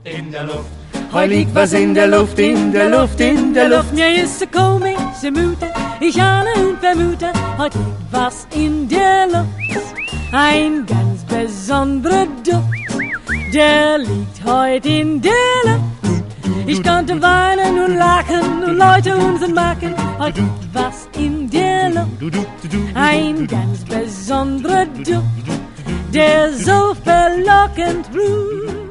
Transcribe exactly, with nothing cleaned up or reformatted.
in der Luft. Heute liegt was in der Luft, in der Luft, in der Luft. Mir ist so komisch, so müde, ich ahne und vermute, heute liegt was in der Luft. Ein ganz besonderer Duft, der liegt heute in der Luft. Ich konnte weinen und lachen und Leute Unsinn machen, heute liegt was in der Luft. Ein ganz besonderer Duft, der so verlockend ruht.